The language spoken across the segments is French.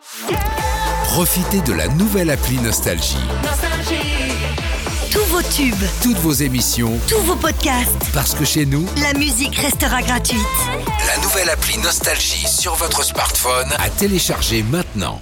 Profitez de la nouvelle appli Nostalgie. Tous vos tubes, Toutes vos émissions, tous vos podcasts, parce que chez nous, la musique restera gratuite. la nouvelle appli Nostalgie sur votre smartphone à télécharger maintenant.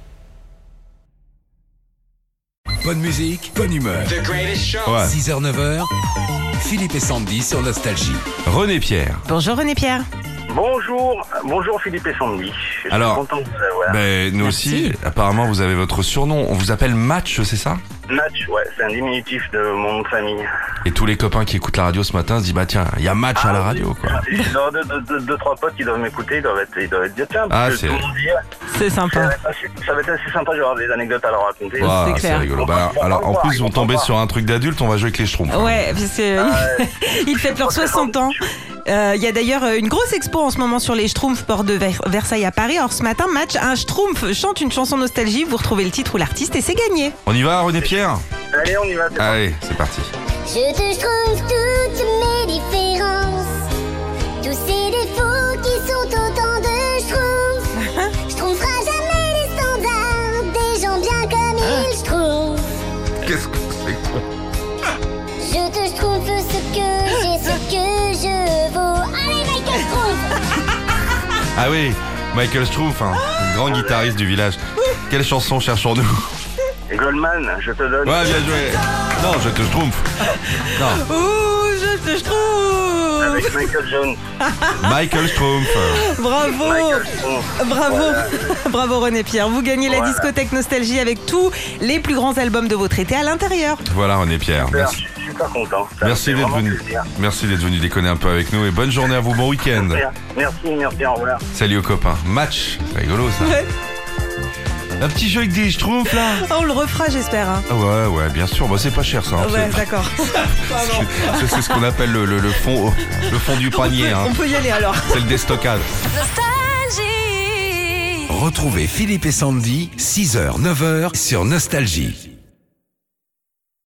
Bonne musique, bonne humeur. Ouais. 6h-9h, Philippe et Sandy sur Nostalgie. René Pierre. Bonjour René Pierre. Bonjour Philippe et Sandy. Je suis Alors, content de vous avoir. Ben, nous Merci. aussi, apparemment vous avez votre surnom. On vous appelle Match, c'est ça? Match, ouais, c'est un diminutif de mon nom de famille. Et tous les copains qui écoutent la radio ce matin se disent bah tiens, il y a Match à la radio quoi. J'ai deux, trois potes qui doivent m'écouter, ils doivent être dire tiens, Ah, parce que c'est- tout le monde dit, C'est sympa. ça va être assez sympa, j'aurai des anecdotes à leur raconter. Ouah, c'est clair. rigolo. Bah, alors en plus, vous tombez sur un truc d'adulte, on va jouer avec les Schtroumpfs. Ouais, parce que il fête leurs 60 ans. Il y a d'ailleurs une grosse expo en ce moment sur les Schtroumpfs, port de Versailles à Paris. Alors ce matin, Match, un Schtroumpf chante une chanson nostalgie. Vous retrouvez le titre ou l'artiste et c'est gagné. On y va, René Pierre? Allez, on y va. Allez, c'est parti. Je te trouve toutes mes différences, tous ces défauts qui sont autant de schtroumpfs. Je trouverai jamais les standards des gens bien comme ils schtroumpfs. Qu'est-ce que c'est? Je te trouve ce que j'ai, ce que je vaux. Allez, Michael Schtroumpf. Ah oui, Michael Schtroumpf, hein, le grand guitariste du village. Quelle chanson cherchons-nous? Et Goldman, je te donne. Ouais, bien joué. Non, je te Schtroumpf. Non, Ouh, je te trouve. Avec Michael Jones. Michael Schtroumpf. Bravo. Michael Jones. Bravo, Voilà. Bravo René Pierre. Vous gagnez la Voilà. discothèque Nostalgie avec tous les plus grands albums de votre été à l'intérieur. Voilà René Pierre. Super, Merci. je suis super content. Ça me Merci fait d'être vraiment venu. plaisir. Merci d'être venu déconner un peu avec nous et bonne journée à vous, bon week-end. Merci, au revoir. Salut aux copains. Match, c'est rigolo ça. Ouais. Un petit jeu avec des Schtroumpfs là. Oh, on le refera j'espère. Hein. Ah ouais, bien sûr. Bah, c'est pas cher ça. hein. Ouais, d'accord. C'est ce qu'on appelle le fond du panier. Hein. On peut y aller alors. C'est le déstockage. Retrouvez Philippe et Sandy, 6h-9h sur Nostalgie.